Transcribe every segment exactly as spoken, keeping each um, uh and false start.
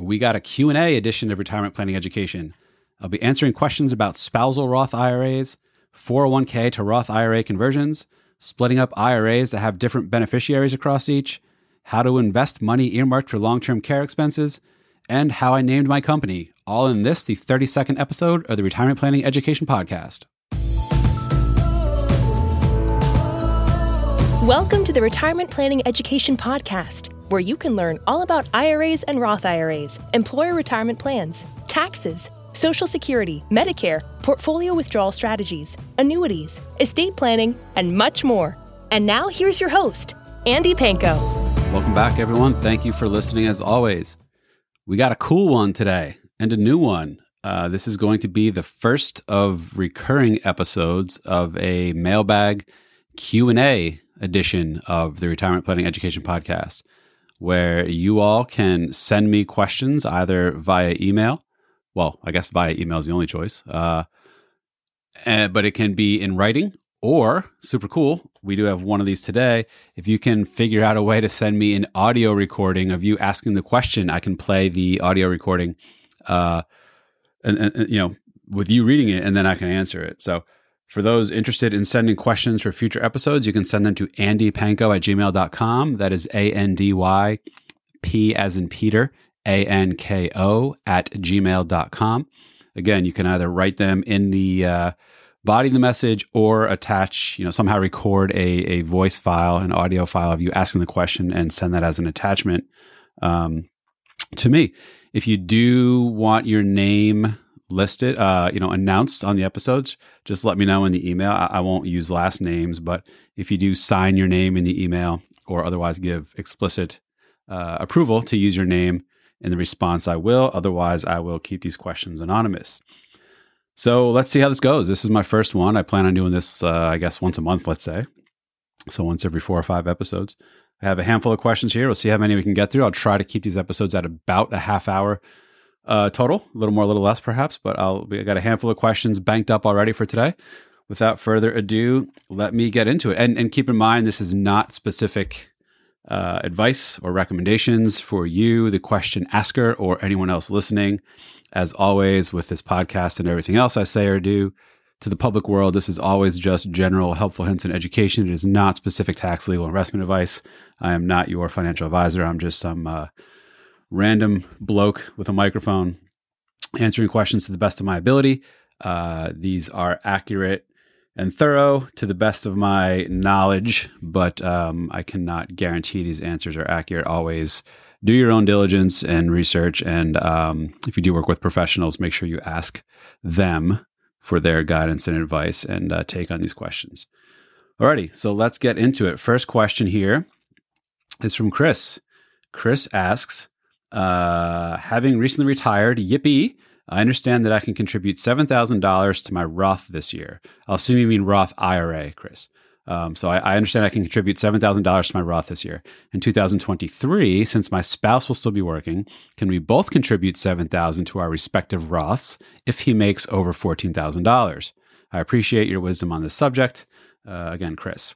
we got a Q and A edition of Retirement Planning Education. I'll be answering questions about spousal Roth I R As, four oh one k to Roth I R A conversions, splitting up I R As that have different beneficiaries across each, how to invest money earmarked for long-term care expenses, and how I named my company, all in this, the thirty-second episode of the Retirement Planning Education Podcast. Welcome to the Retirement Planning Education Podcast, where you can learn all about I R As and Roth I R As, employer retirement plans, taxes, Social Security, Medicare, portfolio withdrawal strategies, annuities, estate planning, and much more. And now here's your host, Andy Panko. Welcome back, everyone. Thank you for listening as always. We got a cool one today and a new one. Uh, this is going to be the first of recurring episodes of a mailbag Q and A edition of the Retirement Planning Education Podcast, where you all can send me questions either via email. Well, I guess via email is the only choice, uh, and, but it can be in writing or, super cool, we do have one of these today. If you can figure out a way to send me an audio recording of you asking the question, I can play the audio recording uh, and, and, you know, with you reading it, and then I can answer it. So for those interested in sending questions for future episodes, you can send them to andypanko at gmail dot com. That is A N D Y P as in Peter, A N K O at gmail dot com. Again, you can either write them in the uh, body of the message or attach, you know, somehow record a, a voice file, an audio file of you asking the question and send that as an attachment um, to me. If you do want your name listed, uh, you know, announced on the episodes, just let me know in the email. I, I won't use last names, but if you do sign your name in the email or otherwise give explicit uh, approval to use your name in the response, I will. Otherwise, I will keep these questions anonymous. So let's see how this goes. This is my first one. I plan on doing this, uh, I guess, once a month, let's say. So once every four or five episodes. I have a handful of questions here. We'll see how many we can get through. I'll try to keep these episodes at about a half hour Uh, total, a little more, a little less perhaps, but I'll, I got a handful of questions banked up already for today. Without further ado, let me get into it. And, and keep in mind, this is not specific uh, advice or recommendations for you, the question asker, or anyone else listening. As always, with this podcast and everything else I say or do to the public world, this is always just general helpful hints and education. It is not specific tax, legal, investment advice. I am not your financial advisor. I'm just some uh, random bloke with a microphone answering questions to the best of my ability. Uh, these are accurate and thorough to the best of my knowledge, but um, I cannot guarantee these answers are accurate. Always do your own diligence and research. And um, if you do work with professionals, make sure you ask them for their guidance and advice and uh, take on these questions. Alrighty, so let's get into it. First question here is from Chris. Chris asks, Uh, having recently retired, yippee, I understand that I can contribute seven thousand dollars to my Roth this year. I'll assume you mean Roth I R A, Chris. Um, so I, I understand I can contribute seven thousand dollars to my Roth this year. In two thousand twenty-three, since my spouse will still be working, can we both contribute seven thousand dollars to our respective Roths if he makes over fourteen thousand dollars? I appreciate your wisdom on this subject. Uh, again, Chris.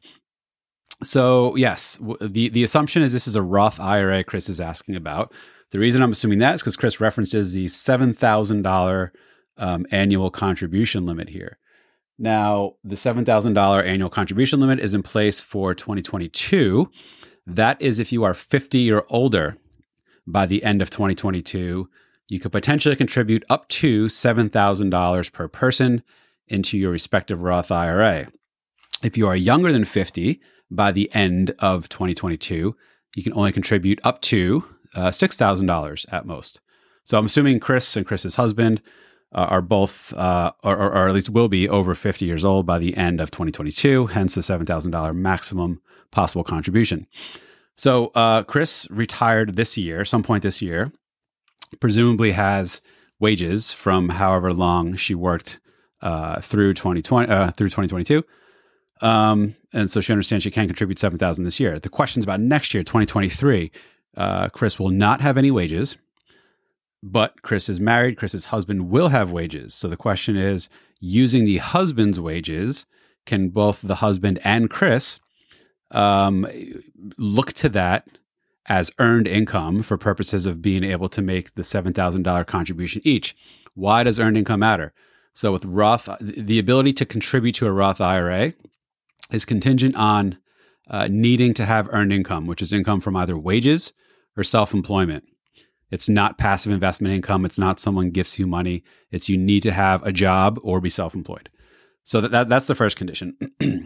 So yes, the, the assumption is this is a Roth I R A Chris is asking about. The reason I'm assuming that is because Chris references the seven thousand dollars um, annual contribution limit here. Now, the seven thousand dollars annual contribution limit is in place for twenty twenty-two. That is if you are fifty or older by the end of twenty twenty-two, you could potentially contribute up to seven thousand dollars per person into your respective Roth I R A. If you are younger than fifty by the end of twenty twenty-two, you can only contribute up to uh, six thousand dollars at most. So I'm assuming Chris and Chris's husband uh, are both, uh, or, or at least will be, over fifty years old by the end of twenty twenty-two, hence the seven thousand dollars maximum possible contribution. So uh, Chris retired this year, some point this year, presumably has wages from however long she worked uh, through twenty twenty, uh, through twenty twenty-two. Um, and so she understands she can contribute seven thousand dollars this year. The question's about next year, twenty twenty-three. Uh, Chris will not have any wages, but Chris is married. Chris's husband will have wages. So the question is, using the husband's wages, can both the husband and Chris um, look to that as earned income for purposes of being able to make the seven thousand dollars contribution each. Why does earned income matter? So with Roth, the ability to contribute to a Roth I R A is contingent on uh, needing to have earned income, which is income from either wages or self-employment. It's not passive investment income. It's not someone gifts you money. It's you need to have a job or be self-employed. So that, that that's the first condition.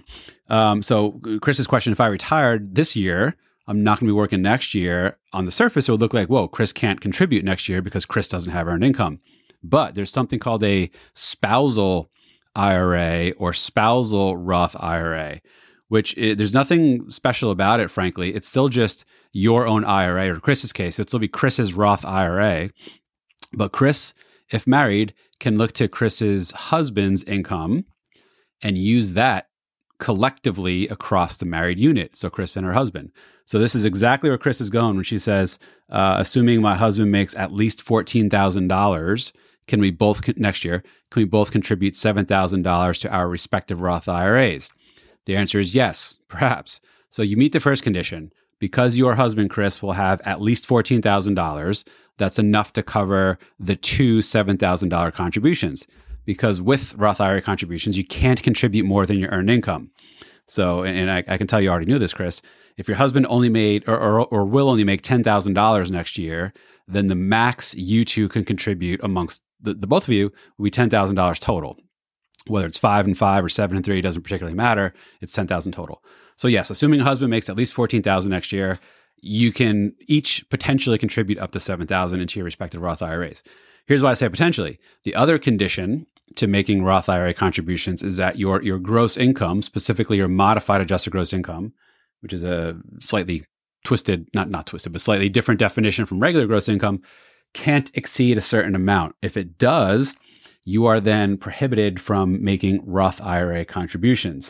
um, so Chris's question, if I retired this year, I'm not going to be working next year. On the surface, it would look like, whoa, Chris can't contribute next year because Chris doesn't have earned income. But there's something called a spousal I R A or spousal Roth I R A, which is, there's nothing special about it, frankly. It's still just your own I R A, or in Chris's case, it'll still be Chris's Roth I R A. But Chris, if married, can look to Chris's husband's income and use that collectively across the married unit. So Chris and her husband. So this is exactly where Chris is going when she says, uh, assuming my husband makes at least fourteen thousand dollars, can we both, next year, can we both contribute seven thousand dollars to our respective Roth I R As? The answer is yes, perhaps. So you meet the first condition. Because your husband, Chris, will have at least fourteen thousand dollars, that's enough to cover the two seven thousand dollars contributions. Because with Roth I R A contributions, you can't contribute more than your earned income. So, and I, I can tell you already knew this, Chris, if your husband only made or, or, or will only make ten thousand dollars next year, then the max you two can contribute amongst the, the both of you will be ten thousand dollars total. Whether it's five and five or seven and three, doesn't particularly matter. It's ten thousand total. So yes, assuming a husband makes at least fourteen thousand next year, you can each potentially contribute up to seven thousand into your respective Roth I R As. Here's why I say potentially. The other condition to making Roth I R A contributions is that your, your gross income, specifically your modified adjusted gross income, which is a slightly twisted, not, not twisted, but slightly different definition from regular gross income, can't exceed a certain amount. If it does, you are then prohibited from making Roth I R A contributions.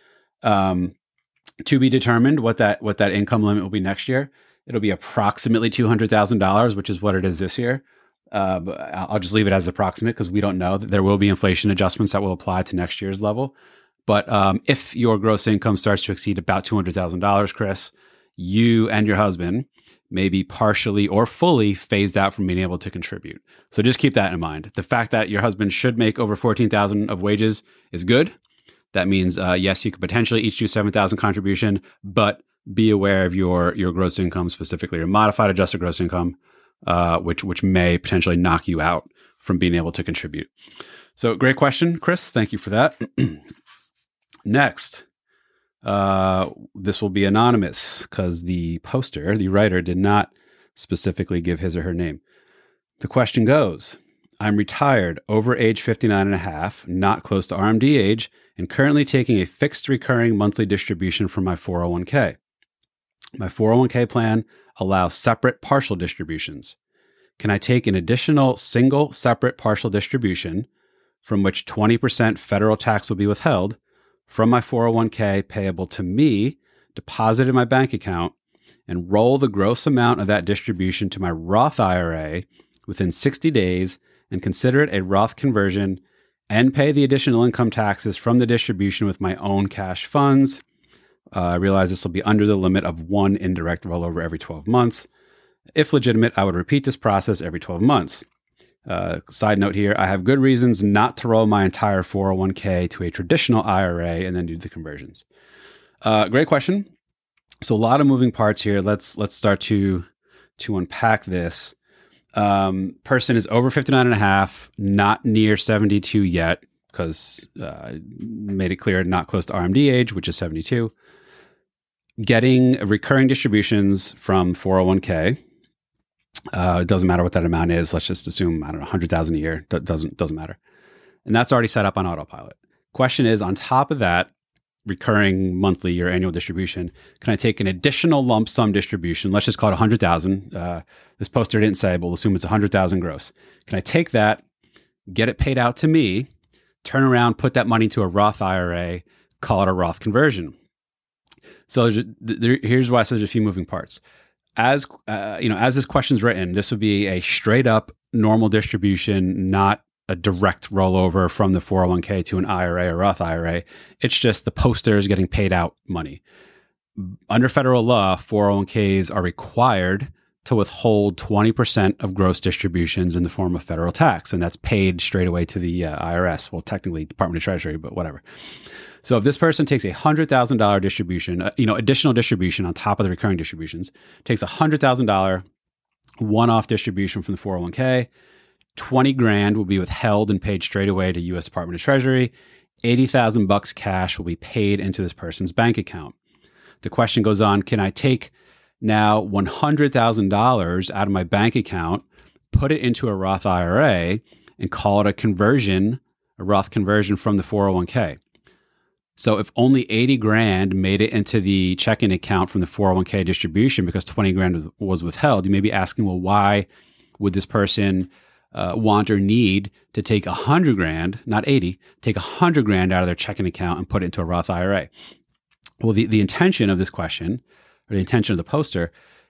Um, to be determined what that what that income limit will be next year. It'll be approximately two hundred thousand dollars, which is what it is this year. Uh, but I'll just leave it as approximate because we don't know. There will be inflation adjustments that will apply to next year's level. But um, if your gross income starts to exceed about two hundred thousand dollars, Chris, you and your husband may be partially or fully phased out from being able to contribute. So just keep that in mind. The fact that your husband should make over fourteen thousand dollars of wages is good. That means, uh, yes, you could potentially each do seven thousand dollars contribution, but be aware of your, your gross income, specifically your modified adjusted gross income, uh, which, which may potentially knock you out from being able to contribute. So great question, Chris. Thank you for that. Next, uh, this will be anonymous because the poster, the writer, did not specifically give his or her name. The question goes, I'm retired, over age fifty-nine and a half, not close to R M D age, and currently taking a fixed recurring monthly distribution from my four oh one k. My four oh one k plan allows separate partial distributions. Can I take an additional single separate partial distribution from which twenty percent federal tax will be withheld from my four oh one k payable to me, deposit in my bank account, and roll the gross amount of that distribution to my Roth I R A within sixty days and consider it a Roth conversion and pay the additional income taxes from the distribution with my own cash funds? Uh, I realize this will be under the limit of one indirect rollover every twelve months. If legitimate, I would repeat this process every twelve months. Uh, side note here, I have good reasons not to roll my entire four oh one k to a traditional I R A and then do the conversions. Uh, great question. So a lot of moving parts here. Let's let's start to to unpack this. Um, person is over fifty-nine and a half, not near seventy-two yet, because uh, made it clear not close to R M D age, which is seventy-two. Getting recurring distributions from four oh one k. Uh, it doesn't matter what that amount is. Let's just assume, I don't know, one hundred thousand a year. That doesn't, doesn't matter. And that's already set up on autopilot. Question is, on top of that, recurring monthly or annual distribution, can I take an additional lump sum distribution? Let's just call it one hundred thousand. Uh, this poster didn't say, but we'll assume it's one hundred thousand gross. Can I take that, get it paid out to me, turn around, put that money to a Roth I R A, call it a Roth conversion? So there, here's why I said there's a few moving parts. As uh, you know, as this question's written, this would be a straight up normal distribution, not a direct rollover from the four oh one k to an I R A or Roth I R A. It's just the poster is getting paid out money. under federal law, four oh one k's are required to withhold twenty percent of gross distributions in the form of federal tax. And that's paid straight away to the uh, I R S. Well, technically Department of Treasury, but whatever. So if this person takes a one hundred thousand dollars distribution, uh, you know, additional distribution on top of the recurring distributions, takes a one hundred thousand dollars one-off distribution from the four oh one k, twenty grand will be withheld and paid straight away to U S Department of Treasury. eighty thousand bucks cash will be paid into this person's bank account. The question goes on, can I take now one hundred thousand dollars out of my bank account, put it into a Roth I R A, and call it a conversion, a Roth conversion from the four oh one k? So if only eighty grand made it into the checking account from the four oh one k distribution because twenty grand was withheld, you may be asking, well, why would this person uh, want or need to take one hundred grand, not eighty, take one hundred grand out of their checking account and put it into a Roth I R A? Well, the, the intention of this question, or the intention of the poster,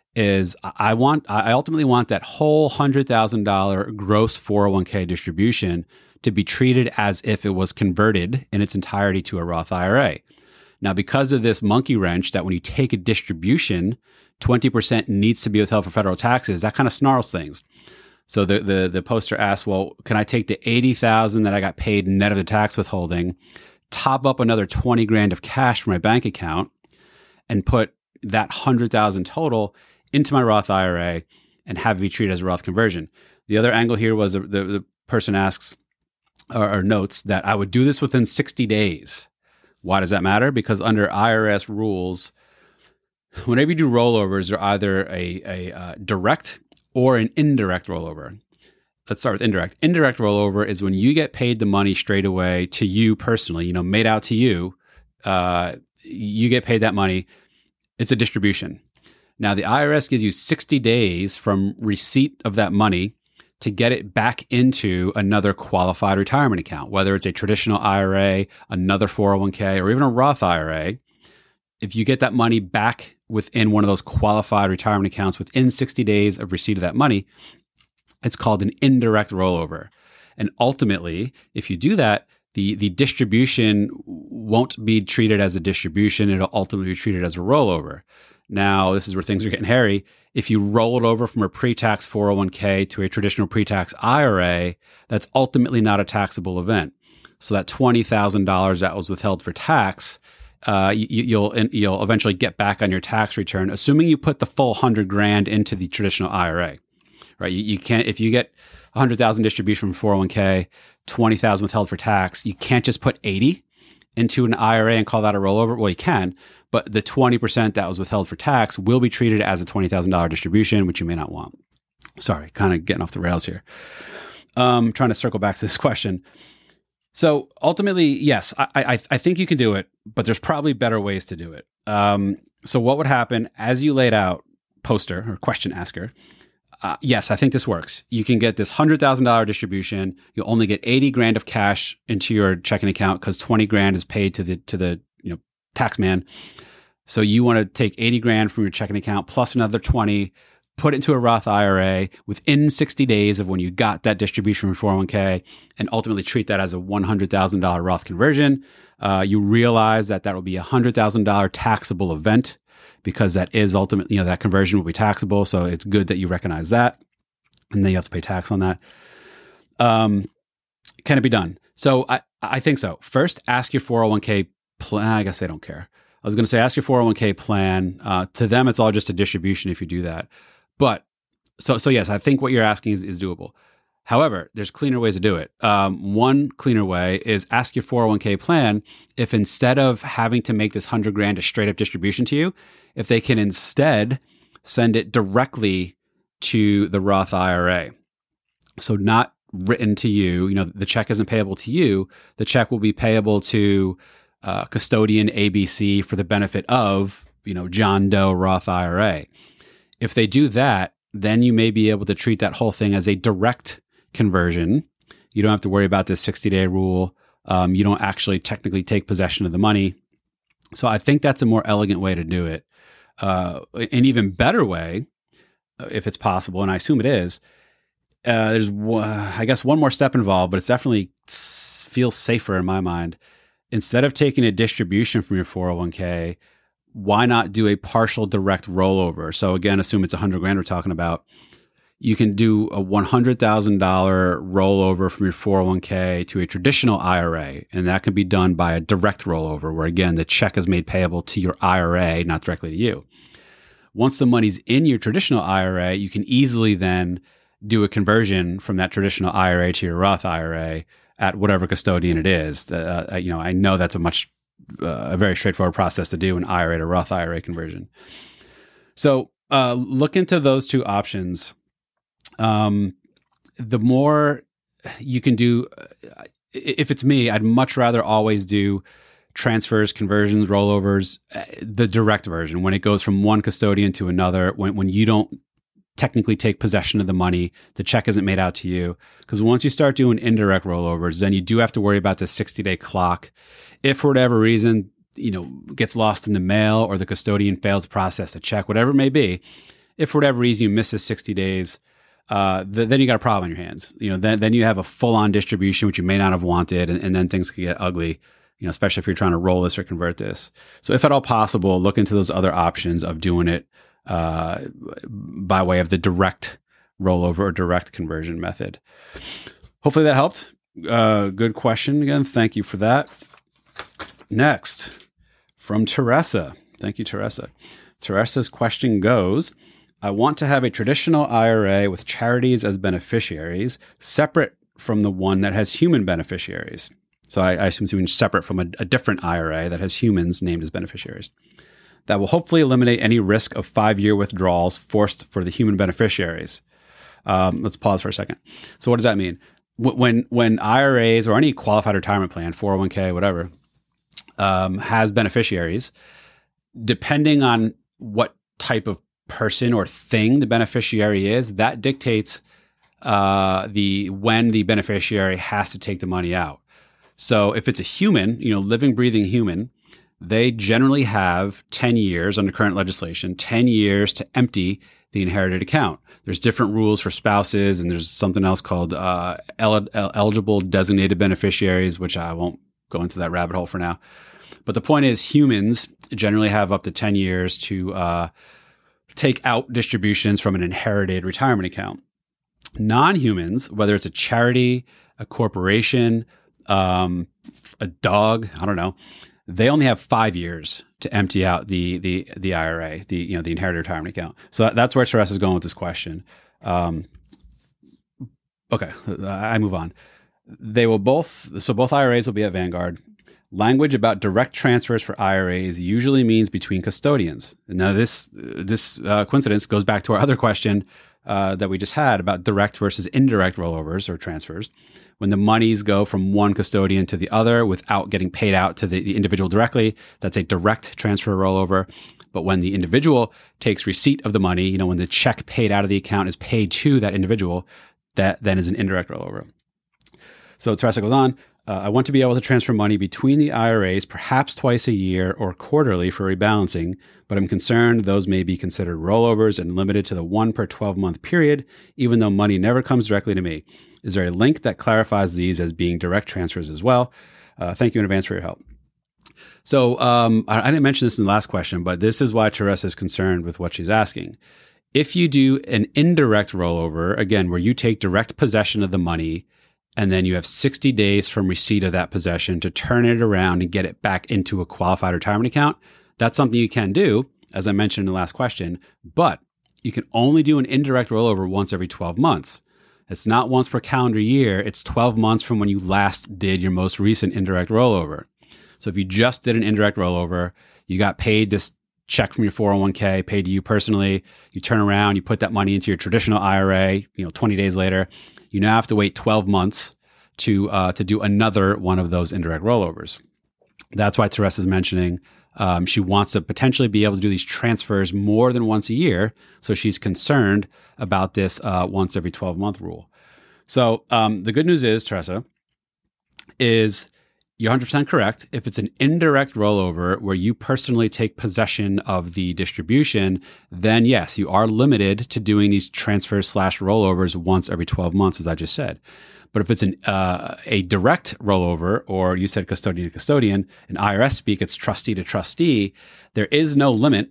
is I want, I ultimately want that whole one hundred thousand dollars gross four oh one k distribution to be treated as if it was converted in its entirety to a Roth I R A. Now, because of this monkey wrench that when you take a distribution, twenty percent needs to be withheld for federal taxes, that kind of snarls things. So the the, the poster asks, well, can I take the eighty thousand dollars that I got paid net of the tax withholding, top up another twenty grand of cash from my bank account, and put that one hundred thousand dollars total into my Roth I R A and have it be treated as a Roth conversion? The other angle here was the, the, the person asks, or, or notes that I would do this within sixty days. Why does that matter? Because under I R S rules, whenever you do rollovers, they're either a, a uh, direct or an indirect rollover. Let's start with indirect. Indirect rollover is when you get paid the money straight away to you personally, you know, made out to you. Uh, you get paid that money. It's a distribution. Now, the I R S gives you sixty days from receipt of that money to get it back into another qualified retirement account, whether it's a traditional I R A, another four oh one k, or even a Roth I R A. If you get that money back within one of those qualified retirement accounts within sixty days of receipt of that money, it's called an indirect rollover. And ultimately, if you do that, the, the distribution won't be treated as a distribution. It'll ultimately be treated as a rollover. Now, this is where things are getting hairy. If you roll it over from a pre-tax four oh one k to a traditional pre-tax I R A, that's ultimately not a taxable event. So that twenty thousand dollars that was withheld for tax, uh, you, you'll you'll eventually get back on your tax return, assuming you put the full one hundred grand into the traditional I R A. Right? You, you can't, if you get one hundred thousand distribution from four oh one k, twenty thousand withheld for tax, you can't just put eighty into an I R A and call that a rollover. Well, you can, but the twenty percent that was withheld for tax will be treated as a twenty thousand dollars distribution, which you may not want. Sorry, kind of getting off the rails here. Um, trying to circle back to this question. So ultimately, yes, I, I, I think you can do it, but there's probably better ways to do it. Um, so what would happen as you laid out, poster or question asker? Uh, yes, I think this works. You can get this one hundred thousand dollars distribution. You'll only get eighty grand of cash into your checking account because twenty grand is paid to the to the you know tax man. So you want to take eighty grand from your checking account plus another twenty, put it into a Roth I R A within sixty days of when you got that distribution from four oh one k, and ultimately treat that as a one hundred thousand dollars Roth conversion. Uh, you realize that that will be a one hundred thousand dollars taxable event, because that is ultimately, you know, that conversion will be taxable. So it's good that you recognize that. And then you have to pay tax on that. Um, can it be done? So I, I think so. First, ask your four oh one k plan. I guess they don't care. I was going to say, ask your four oh one k plan. Uh, to them, it's all just a distribution if you do that. But so, so yes, I think what you're asking is, is doable. However, there's cleaner ways to do it. Um, one cleaner way is ask your four oh one k plan if instead of having to make this one hundred grand a straight up distribution to you, if they can instead send it directly to the Roth I R A. So not written to you, you know, the check isn't payable to you. The check will be payable to uh, custodian A B C for the benefit of, you know, John Doe Roth I R A. If they do that, then you may be able to treat that whole thing as a direct conversion. You don't have to worry about this sixty-day rule. Um, you don't actually technically take possession of the money. So I think that's a more elegant way to do it. Uh, an even better way, if it's possible, and I assume it is, uh, there's, I guess, one more step involved, but it's definitely feels safer in my mind. Instead of taking a distribution from your four oh one k, why not do a partial direct rollover? So again, assume it's a hundred grand we're talking about. You can do a one hundred thousand dollars rollover from your four oh one k to a traditional I R A, and that can be done by a direct rollover where, again, the check is made payable to your I R A, not directly to you. Once the money's in your traditional I R A, you can easily then do a conversion from that traditional I R A to your Roth I R A at whatever custodian it is. Uh, you know, I know that's a much, uh, a very straightforward process to do an I R A to Roth I R A conversion. So uh, look into those two options. Um, the more you can do, if it's me, I'd much rather always do transfers, conversions, rollovers, the direct version, when it goes from one custodian to another, when, when you don't technically take possession of the money, the check isn't made out to you. Because once you start doing indirect rollovers, then you do have to worry about the sixty day clock. If for whatever reason, you know, gets lost in the mail or the custodian fails to process a check, whatever it may be, if for whatever reason you miss the sixty days, Uh, th- then you got a problem on your hands. You know, then then you have a full-on distribution, which you may not have wanted, and, and then things could get ugly. You know, especially if you're trying to roll this or convert this. So, if at all possible, look into those other options of doing it uh, by way of the direct rollover or direct conversion method. Hopefully that helped. Uh, good question again. Thank you for that. Next, from Teresa. Thank you, Teresa. Teresa's question goes: I want to have a traditional I R A with charities as beneficiaries, separate from the one that has human beneficiaries. So I, I assume it's separate from a, a different I R A that has humans named as beneficiaries. That will hopefully eliminate any risk of five-year withdrawals forced for the human beneficiaries. Um, let's pause for a second. So what does that mean? When when I R As or any qualified retirement plan, four oh one k, whatever, um, has beneficiaries, depending on what type of person or thing the beneficiary is, that dictates uh, the when the beneficiary has to take the money out. So if it's a human, you know, living, breathing human, they generally have ten years under current legislation, ten years to empty the inherited account. There's different rules for spouses, and there's something else called uh, el- eligible designated beneficiaries, which I won't go into that rabbit hole for now. But the point is, humans generally have up to ten years to uh, take out distributions from an inherited retirement account. Non-humans, whether it's a charity, a corporation, um, a dog, I don't know, they only have five years to empty out the the the I R A, the you know the inherited retirement account. So that, that's where Teresa's going with this question. Um, okay, I move on. They will both, so both I R As will be at Vanguard. Language about direct transfers for I R As usually means between custodians. Now, this this uh, coincidence goes back to our other question uh, that we just had about direct versus indirect rollovers or transfers. When the monies go from one custodian to the other without getting paid out to the, the individual directly, that's a direct transfer rollover. But when the individual takes receipt of the money, you know, when the check paid out of the account is paid to that individual, that then is an indirect rollover. So Teresa goes on. Uh, I want to be able to transfer money between the I R As perhaps twice a year or quarterly for rebalancing, but I'm concerned those may be considered rollovers and limited to the one per twelve month period, even though money never comes directly to me. Is there a link that clarifies these as being direct transfers as well? Uh, thank you in advance for your help. So um, I, I didn't mention this in the last question, but this is why Teresa is concerned with what she's asking. If you do an indirect rollover, again, where you take direct possession of the money, and then you have sixty days from receipt of that possession to turn it around and get it back into a qualified retirement account, that's something you can do, as I mentioned in the last question, but you can only do an indirect rollover once every twelve months. It's not once per calendar year. It's twelve months from when you last did your most recent indirect rollover. So if you just did an indirect rollover, you got paid this check from your four oh one k, paid to you personally, you turn around, you put that money into your traditional I R A, you know, twenty days later, you now have to wait twelve months to uh, to do another one of those indirect rollovers. That's why Teresa's mentioning um, she wants to potentially be able to do these transfers more than once a year. So she's concerned about this uh, once every twelve month rule. So um, the good news is, Teresa, is you're one hundred percent correct. If it's an indirect rollover where you personally take possession of the distribution, then yes, you are limited to doing these transfers slash rollovers once every twelve months, as I just said. But if it's an uh, a direct rollover, or you said custodian to custodian, in I R S speak, it's trustee to trustee, there is no limit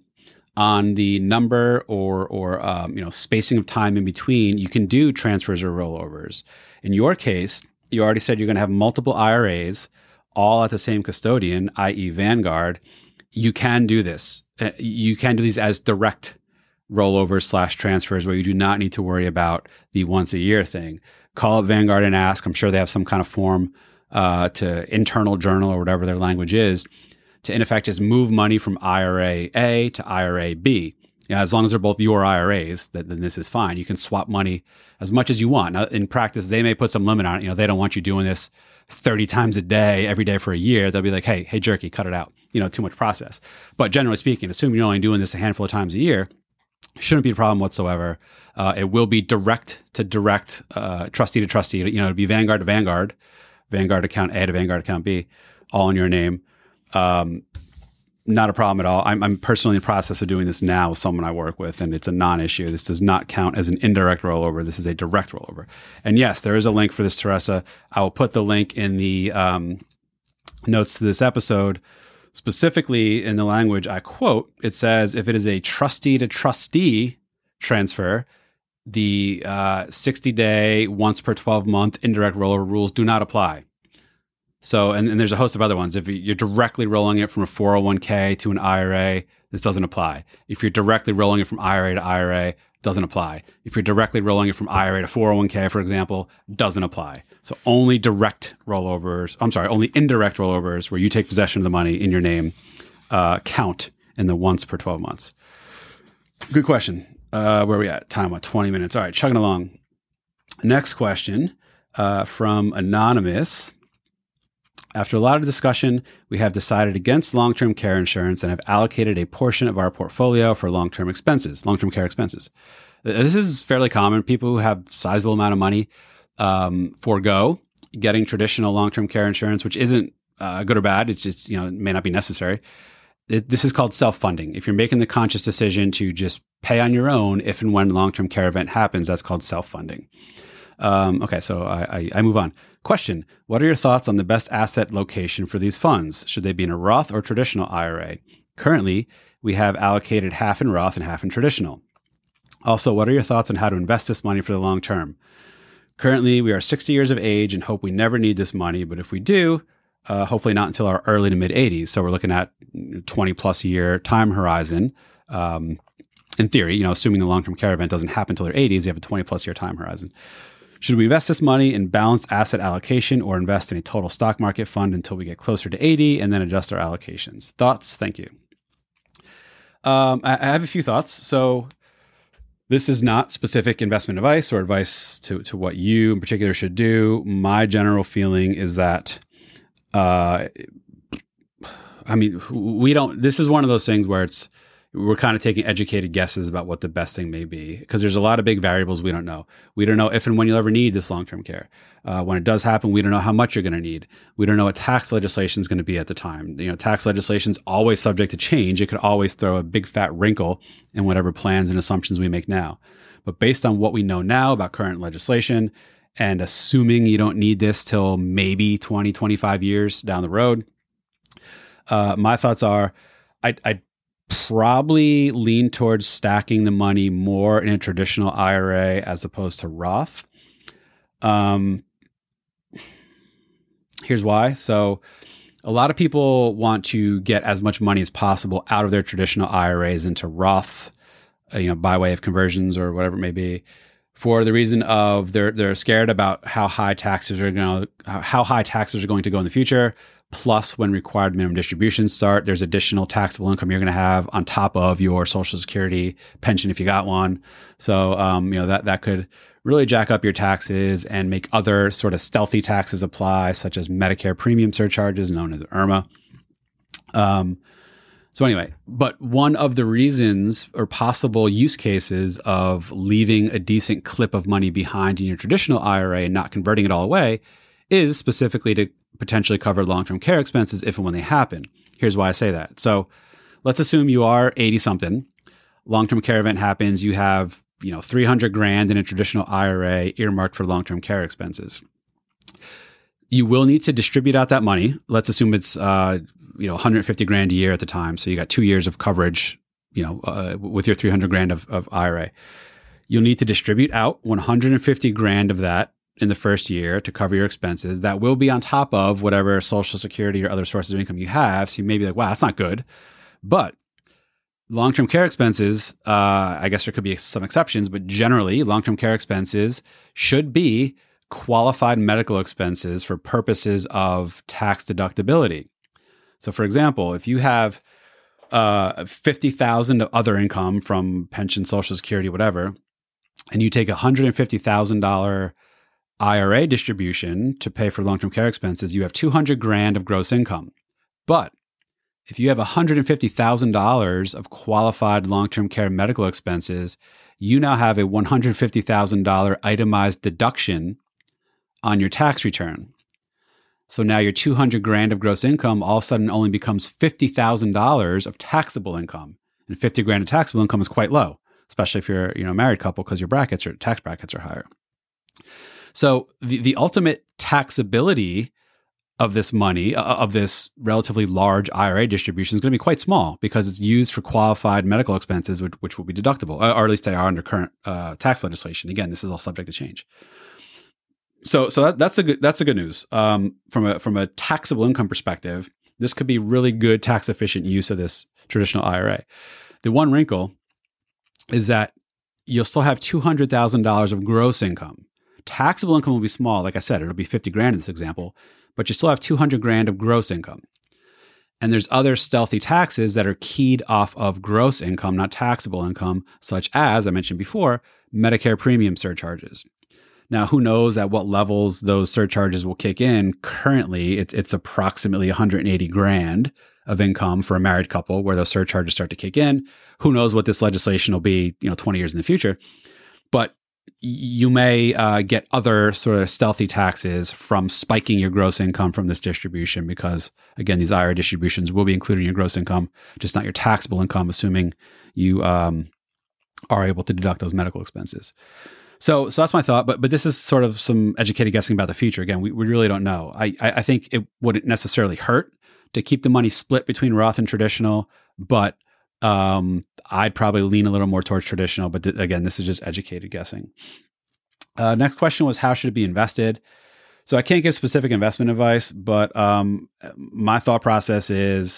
on the number or or um, you know spacing of time in between. You can do transfers or rollovers. In your case, you already said you're going to have multiple I R As, all at the same custodian, that is. Vanguard. You can do this. Uh, you can do these as direct rollovers slash transfers where you do not need to worry about the once a year thing. Call up Vanguard and ask. I'm sure they have some kind of form uh, to internal journal or whatever their language is to, in effect, just move money from I R A A to I R A B. Yeah, as long as they're both your I R As, then, then this is fine. You can swap money as much as you want. Now, in practice, they may put some limit on it. You know, they don't want you doing this thirty times a day, every day for a year. They'll be like, hey, hey, jerky, cut it out. You know, too much process. But generally speaking, assuming you're only doing this a handful of times a year, shouldn't be a problem whatsoever. Uh, it will be direct to direct, uh, trustee to trustee. You know, it'd be Vanguard to Vanguard, Vanguard account A to Vanguard account B, all in your name. Um, not a problem at all. I'm, I'm personally in the process of doing this now with someone I work with, and it's a non-issue. This does not count as an indirect rollover. This is a direct rollover. And yes, there is a link for this, Teresa. I will put the link in the um, notes to this episode. Specifically in the language I quote, it says, if it is a trustee to trustee transfer, the uh, sixty day, once per twelve month indirect rollover rules do not apply. So, and, and there's a host of other ones. If you're directly rolling it from a four oh one k to an I R A, this doesn't apply. If you're directly rolling it from I R A to I R A, doesn't apply. If you're directly rolling it from I R A to four oh one k, for example, doesn't apply. So only direct rollovers, I'm sorry, only indirect rollovers where you take possession of the money in your name uh, count in the once per twelve months. Good question. Uh, where are we at? Time, what, twenty minutes? All right, chugging along. Next question uh, from Anonymous. After a lot of discussion, we have decided against long-term care insurance and have allocated a portion of our portfolio for long-term expenses, long-term care expenses. This is fairly common. People who have sizable amount of money um, forego getting traditional long-term care insurance, which isn't uh, good or bad. It's just, you know, it may not be necessary. It, this is called self-funding. If you're making the conscious decision to just pay on your own if and when long-term care event happens, that's called self-funding. Um, okay, so I, I, I move on. Question: what are your thoughts on the best asset location for these funds? Should they be in a Roth or traditional I R A? Currently, we have allocated half in Roth and half in traditional. Also, what are your thoughts on how to invest this money for the long term? Currently, we are sixty years of age and hope we never need this money, but if we do, uh, hopefully not until our early to mid eighties. So we're looking at twenty plus year time horizon. Um, in theory, you know, assuming the long-term care event doesn't happen until their eighties, you have a twenty plus year time horizon. Should we invest this money in balanced asset allocation or invest in a total stock market fund until we get closer to eighty and then adjust our allocations? Thoughts? Thank you. Um, I, I have a few thoughts. So this is not specific investment advice or advice to, to what you in particular should do. My general feeling is that, uh, I mean, we don't, this is one of those things where it's, we're kind of taking educated guesses about what the best thing may be because there's a lot of big variables we don't know. We don't know if and when you'll ever need this long-term care. Uh, when it does happen, we don't know how much you're going to need. We don't know what tax legislation is going to be at the time. You know, tax legislation is always subject to change. It could always throw a big fat wrinkle in whatever plans and assumptions we make now. But based on what we know now about current legislation and assuming you don't need this till maybe twenty, twenty-five years down the road, uh, my thoughts are I, I probably lean towards stacking the money more in a traditional I R A as opposed to Roth. Um, here's why. So a lot of people want to get as much money as possible out of their traditional I R As into Roths, uh, you know, by way of conversions or whatever it may be, for the reason of they're they're scared about how high taxes are going to how high taxes are going to go in the future. Plus, when required minimum distributions start, there's additional taxable income you're going to have on top of your Social Security pension if you got one. So, um, you know, that, that could really jack up your taxes and make other sort of stealthy taxes apply, such as Medicare premium surcharges known as IRMAA. Um, so anyway, but one of the reasons or possible use cases of leaving a decent clip of money behind in your traditional I R A and not converting it all away is specifically to potentially cover long-term care expenses if and when they happen. Here's why I say that. So let's assume you are eighty something. Long-term care event happens. You have, you know, three hundred grand in a traditional I R A earmarked for long-term care expenses. You will need to distribute out that money. Let's assume it's, uh, you know, one hundred fifty grand a year at the time. So you got two years of coverage, you know, uh, with your three hundred grand of, of I R A. You'll need to distribute out one hundred fifty grand of that in the first year to cover your expenses. That will be on top of whatever Social Security or other sources of income you have. So you may be like, wow, that's not good. But long-term care expenses, uh, I guess there could be some exceptions, but generally long-term care expenses should be qualified medical expenses for purposes of tax deductibility. So for example, if you have uh, fifty thousand dollars of other income from pension, Social Security, whatever, and you take a one hundred fifty thousand dollars I R A distribution to pay for long-term care expenses, you have two hundred grand of gross income. But if you have one hundred fifty thousand dollars of qualified long-term care medical expenses, you now have a one hundred fifty thousand dollars itemized deduction on your tax return. So now your two hundred grand of gross income all of a sudden only becomes fifty thousand dollars of taxable income. And fifty grand of taxable income is quite low, especially if you're, you know, a married couple, because your brackets or tax brackets are higher. So the, the ultimate taxability of this money, uh, of this relatively large I R A distribution is going to be quite small because it's used for qualified medical expenses, which, which will be deductible, or at least they are under current uh, tax legislation. Again, this is all subject to change. So, so that, that's a good that's a good news um, from a from a taxable income perspective. This could be really good tax efficient use of this traditional I R A. The one wrinkle is that you'll still have two hundred thousand dollars of gross income. Taxable income will be small. Like I said, it'll be fifty grand in this example, but you still have two hundred grand of gross income. And there's other stealthy taxes that are keyed off of gross income, not taxable income, such as I mentioned before, Medicare premium surcharges. Now, who knows at what levels those surcharges will kick in? Currently, it's it's approximately one hundred eighty grand of income for a married couple where those surcharges start to kick in. Who knows what this legislation will be, you know, twenty years in the future. But you may uh, get other sort of stealthy taxes from spiking your gross income from this distribution because, again, these I R A distributions will be included in your gross income, just not your taxable income, assuming you um, are able to deduct those medical expenses. So, so that's my thought. But but this is sort of some educated guessing about the future. Again, we, we really don't know. I, I I think it wouldn't necessarily hurt to keep the money split between Roth and traditional, but um, I'd probably lean a little more towards traditional. But th- again, this is just educated guessing. Uh, next question was, how should it be invested? So I can't give specific investment advice, but um, my thought process is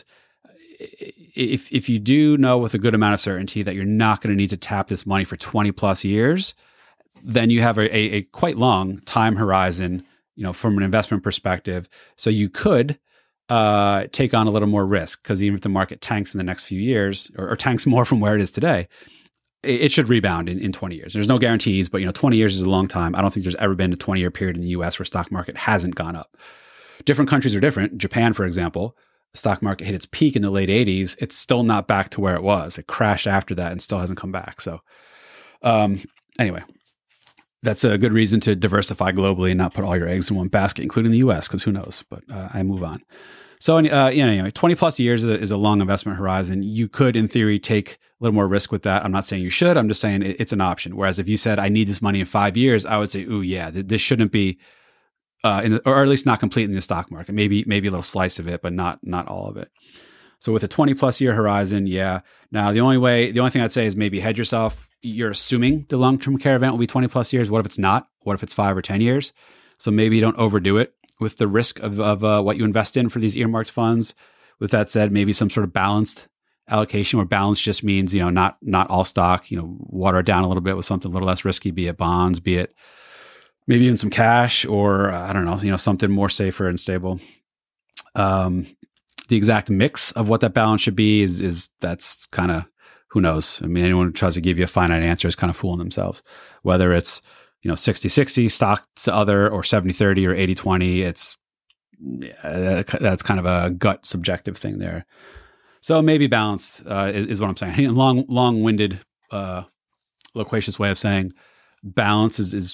if if you do know with a good amount of certainty that you're not going to need to tap this money for twenty plus years, then you have a, a, a quite long time horizon, you know, from an investment perspective. So you could uh, take on a little more risk because even if the market tanks in the next few years or, or tanks more from where it is today, it, it should rebound in, in twenty years. There's no guarantees, but you know, twenty years is a long time. I don't think there's ever been a twenty year period in the U S where stock market hasn't gone up. Different countries are different. Japan, for example, the stock market hit its peak in the late eighties. It's still not back to where it was. It crashed after that and still hasn't come back. So um, anyway, that's a good reason to diversify globally and not put all your eggs in one basket, including the U S, because who knows? But uh, I move on. So, uh, you know, anyway, twenty plus years is a, is a long investment horizon. You could, in theory, take a little more risk with that. I'm not saying you should. I'm just saying it, it's an option. Whereas if you said, I need this money in five years, I would say, ooh, yeah, th- this shouldn't be, uh, in the, or at least not complete in the stock market. Maybe maybe a little slice of it, but not not all of it. So with a twenty plus year horizon, yeah. Now, the only way, the only thing I'd say is maybe hedge yourself. You're assuming the long-term care event will be twenty plus years. What if it's not? What if it's five or ten years? So maybe you don't overdo it with the risk of, of uh, what you invest in for these earmarked funds. With that said, maybe some sort of balanced allocation, where balance just means, you know, not not all stock, you know, water it down a little bit with something a little less risky, be it bonds, be it maybe even some cash, or uh, I don't know, you know, something more safer and stable. Um, the exact mix of what that balance should be is, is that's kind of, who knows? I mean, anyone who tries to give you a finite answer is kind of fooling themselves. Whether it's, you know, sixty sixty stock to other, or seventy thirty or eighty twenty, it's, yeah, that's kind of a gut subjective thing there. So maybe balance uh, is, is what I'm saying. Long, long-winded, uh, loquacious way of saying balance is, is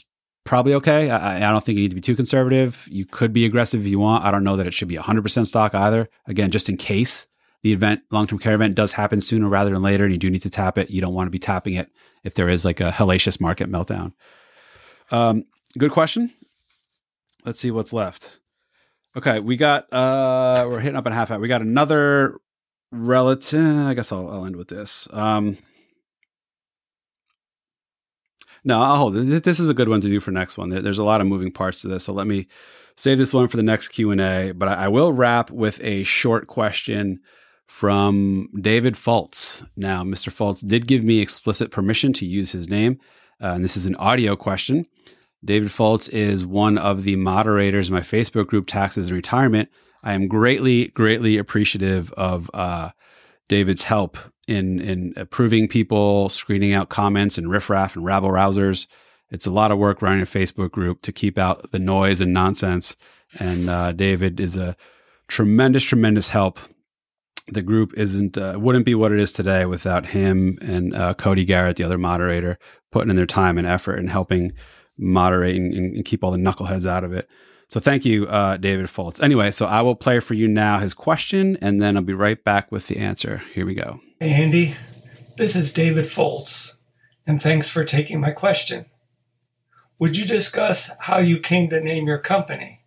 probably okay. I, I don't think you need to be too conservative. You could be aggressive if you want. I don't know that it should be one hundred percent stock either. Again, just in case the event, long-term care event does happen sooner rather than later, and you do need to tap it. You don't want to be tapping it if there is like a hellacious market meltdown. Um, good question. Let's see what's left. Okay, we got, uh, we're hitting up at half hour. We got another relative. I guess I'll, I'll end with this. Um, no, I'll hold it. This is a good one to do for next one. There, there's a lot of moving parts to this. So let me save this one for the next Q and A, but I, I will wrap with a short question from David Fultz. Now, Mister Fultz did give me explicit permission to use his name. Uh, and this is an audio question. David Fultz is one of the moderators in my Facebook group, Taxes and Retirement. I am greatly, greatly appreciative of uh, David's help in in approving people, screening out comments and riffraff and rabble rousers. It's a lot of work running a Facebook group to keep out the noise and nonsense. And uh, David is a tremendous, tremendous help. The group isn't uh, wouldn't be what it is today without him and uh, Cody Garrett, the other moderator, putting in their time and effort and helping moderate and, and keep all the knuckleheads out of it. So thank you, uh, David Fultz. Anyway, so I will play for you now his question, and then I'll be right back with the answer. Here we go. Hey, Andy. This is David Fultz, and thanks for taking my question. Would you discuss how you came to name your company?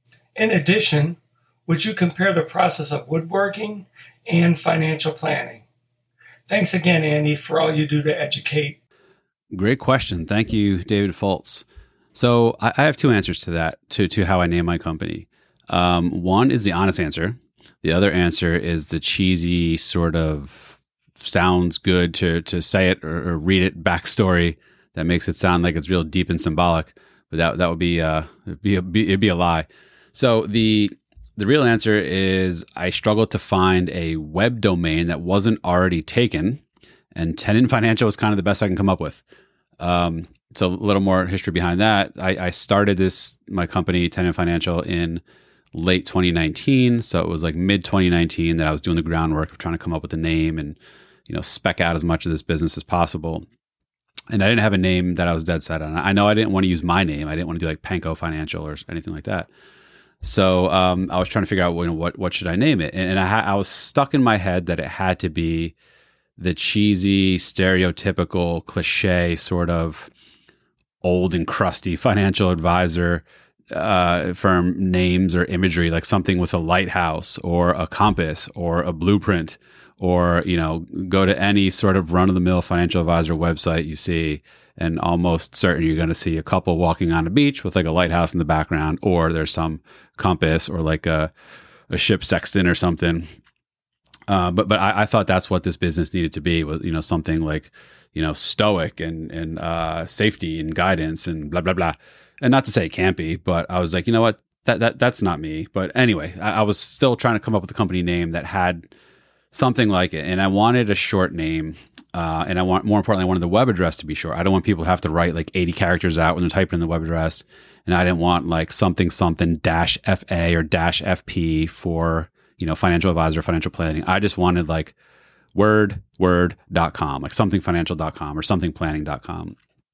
In addition, would you compare the process of woodworking and financial planning? Thanks again, Andy, for all you do to educate. Great question. Thank you, David Fultz. So I, I have two answers to that, to, to how I name my company. Um, one is the honest answer. The other answer is the cheesy sort of sounds good to to say it or, or read it backstory that makes it sound like it's real deep and symbolic. But that that would be uh it'd be a, be, it'd be a lie. So the the real answer is I struggled to find a web domain that wasn't already taken. And Tenon Financial was kind of the best I can come up with. Um, so a little more history behind that. I, I started this, my company, Tenon Financial, in late twenty nineteen. So it was like mid twenty nineteen that I was doing the groundwork of trying to come up with a name and, you know, spec out as much of this business as possible. And I didn't have a name that I was dead set on. I know I didn't want to use my name. I didn't want to do like Panko Financial or anything like that. So um, I was trying to figure out, you know, what what should I name it? And, and I, ha- I was stuck in my head that it had to be the cheesy, stereotypical, cliche sort of old and crusty financial advisor uh, firm names or imagery, like something with a lighthouse or a compass or a blueprint, or, you know, go to any sort of run-of-the-mill financial advisor website you see, and almost certain you're going to see a couple walking on a beach with like a lighthouse in the background, or there's some compass or like a, a ship sextant or something. Uh, but but I, I thought that's what this business needed to be, was, you know, something like, you know, stoic and and uh, safety and guidance and blah blah blah. And not to say it can't be, but I was like, you know what, that that that's not me. But anyway, I, I was still trying to come up with a company name that had something like it, and I wanted a short name, uh, and I want more importantly, I wanted the web address to be short. I don't want people to have to write like eighty characters out when they're typing in the web address, and I didn't want like something something dash F A or dash F P for, you know, financial advisor, financial planning. I just wanted like word, word dot com, like something financial dot com or something planning dot com.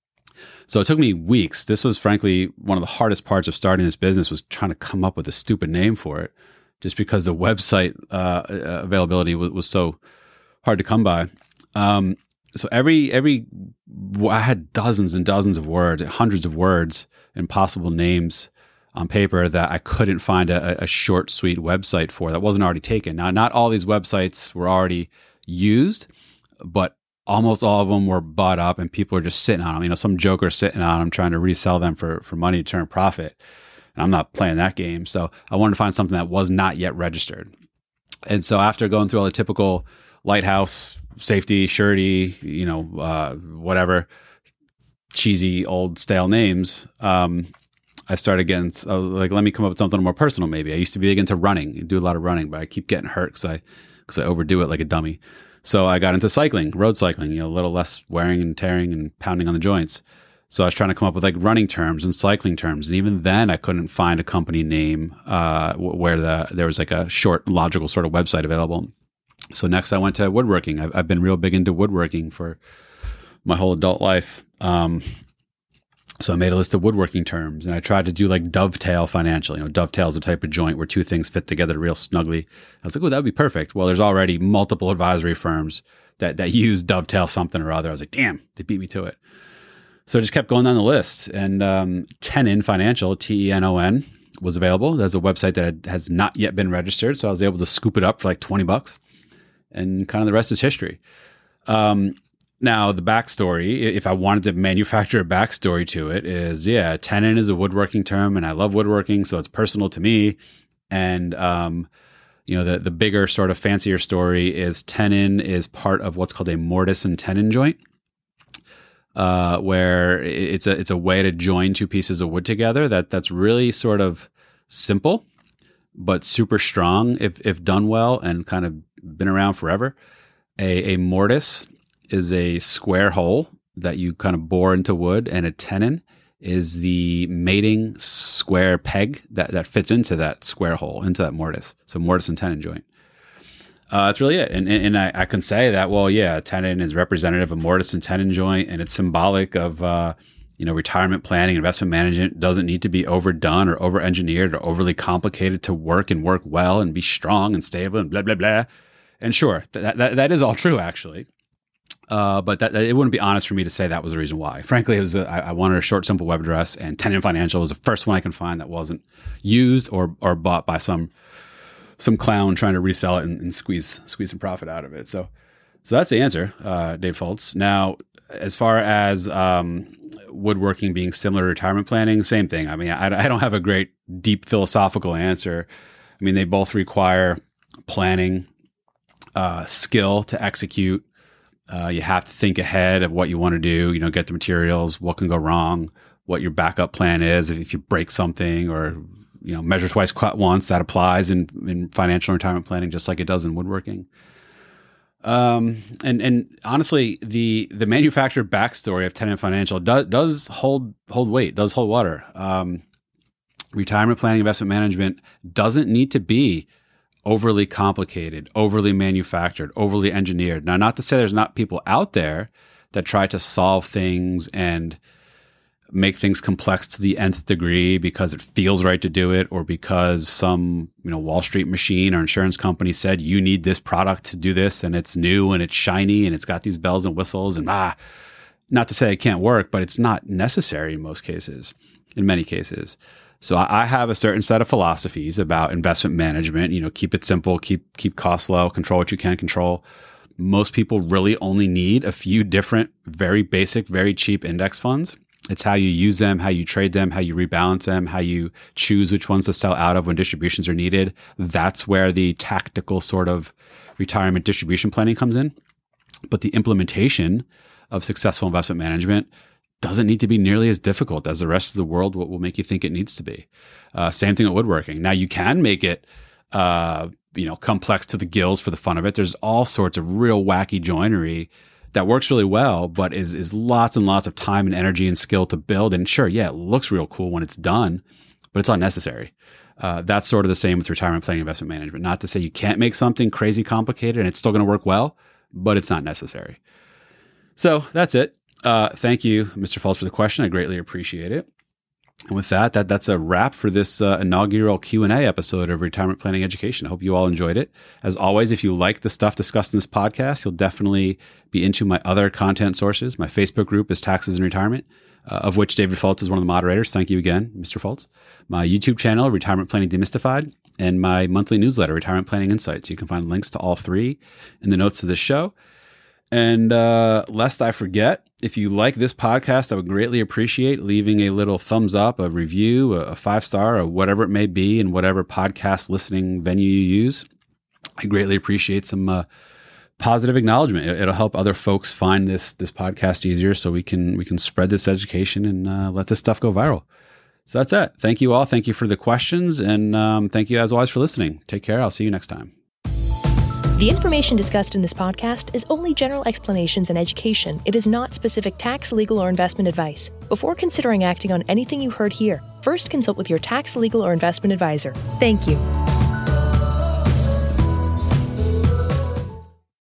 So it took me weeks. This was frankly one of the hardest parts of starting this business, was trying to come up with a stupid name for it, just because the website uh, availability was, was so hard to come by. Um, so every, every, I had dozens and dozens of words, hundreds of words and possible names on paper that I couldn't find a, a short, sweet website for that wasn't already taken. Now, not all these websites were already used, but almost all of them were bought up and people are just sitting on them. You know, some joker sitting on them trying to resell them for, for money to turn profit. And I'm not playing that game. So I wanted to find something that was not yet registered. And so after going through all the typical lighthouse, safety, surety, you know, uh, whatever, cheesy, old, stale names, um, I started getting, uh, like, let me come up with something more personal maybe. I used to be big into running, do a lot of running, but I keep getting hurt because I, because I overdo it like a dummy. So I got into cycling, road cycling, you know, a little less wearing and tearing and pounding on the joints. So I was trying to come up with like running terms and cycling terms. And even then I couldn't find a company name uh, where the, there was like a short, logical sort of website available. So next I went to woodworking. I've, I've been real big into woodworking for my whole adult life. Um, So I made a list of woodworking terms, and I tried to do like dovetail financial. You know, dovetail is a type of joint where two things fit together real snugly. I was like, oh, that would be perfect. Well, there's already multiple advisory firms that that use dovetail something or other. I was like, damn, they beat me to it. So I just kept going down the list, and um, Tenon Financial, T E N O N, was available. That's a website that has not yet been registered, so I was able to scoop it up for like twenty bucks, and kind of the rest is history. Um, Now, the backstory, if I wanted to manufacture a backstory to it, is, yeah, Tenon is a woodworking term, and I love woodworking, so it's personal to me. And, um, you know, the, the bigger sort of fancier story is Tenon is part of what's called a mortise and tenon joint, uh, where it's a it's a way to join two pieces of wood together that that's really sort of simple, but super strong if if done well and kind of been around forever. A, a mortise is a square hole that you kind of bore into wood, and a tenon is the mating square peg that, that fits into that square hole, into that mortise. So mortise and tenon joint. Uh, that's really it. And, and, and I, I can say that, well, yeah, tenon is representative of mortise and tenon joint, and it's symbolic of, uh, you know, retirement planning, investment management. Doesn't need to be overdone or over-engineered or overly complicated to work and work well and be strong and stable and blah, blah, blah. And sure, that, that, that is all true, actually. Uh, but that, that, it wouldn't be honest for me to say that was the reason why. Frankly, it was a, I, I wanted a short, simple web address, and Tenon Financial was the first one I can find that wasn't used or or bought by some some clown trying to resell it and, and squeeze squeeze some profit out of it. So, so that's the answer, uh, Dave Foltz. Now, as far as um, woodworking being similar to retirement planning, same thing. I mean, I, I don't have a great deep philosophical answer. I mean, they both require planning, uh, skill to execute. Uh, you have to think ahead of what you want to do, you know, get the materials, what can go wrong, what your backup plan is. If, if you break something, or, you know, measure twice, cut once, that applies in, in financial and retirement planning, just like it does in woodworking. Um, and, and honestly, the, the manufacturer backstory of Tenon Financial does, does hold, hold weight, does hold water. Um, retirement planning, investment management doesn't need to be overly complicated, overly manufactured, overly engineered. Now, not to say there's not people out there that try to solve things and make things complex to the nth degree because it feels right to do it, or because some, you know, Wall Street machine or insurance company said you need this product to do this, and it's new and it's shiny and it's got these bells and whistles, and ah, not to say it can't work, but it's not necessary in most cases, in many cases. So I have a certain set of philosophies about investment management. You know, keep it simple, keep keep costs low, control what you can control. Most people really only need a few different, very basic, very cheap index funds. It's how you use them, how you trade them, how you rebalance them, how you choose which ones to sell out of when distributions are needed. That's where the tactical sort of retirement distribution planning comes in. But the implementation of successful investment management doesn't need to be nearly as difficult as the rest of the world will, will make you think it needs to be. Uh, same thing with woodworking. Now, you can make it, uh, you know, complex to the gills for the fun of it. There's all sorts of real wacky joinery that works really well, but is is lots and lots of time and energy and skill to build. And sure, yeah, it looks real cool when it's done, but it's unnecessary. Uh, that's sort of the same with retirement planning, investment management. Not to say you can't make something crazy complicated and it's still going to work well, but it's not necessary. So that's it. Uh, thank you, Mister Foltz, for the question. I greatly appreciate it. And with that, that that's a wrap for this uh, inaugural Q and A episode of Retirement Planning Education. I hope you all enjoyed it. As always, if you like the stuff discussed in this podcast, you'll definitely be into my other content sources. My Facebook group is Taxes and Retirement, uh, of which David Foltz is one of the moderators. Thank you again, Mister Foltz. My YouTube channel, Retirement Planning Demystified, and my monthly newsletter, Retirement Planning Insights. You can find links to all three in the notes of this show. And uh, lest I forget, if you like this podcast, I would greatly appreciate leaving a little thumbs up, a review, a five star, or whatever it may be in whatever podcast listening venue you use. I greatly appreciate some uh, positive acknowledgement. It'll help other folks find this this podcast easier, so we can we can spread this education and uh, let this stuff go viral. So that's it. Thank you all. Thank you for the questions, and um, thank you as always for listening. Take care. I'll see you next time. The information discussed in this podcast is only general explanations and education. It is not specific tax, legal, or investment advice. Before considering acting on anything you heard here, first consult with your tax, legal, or investment advisor. Thank you.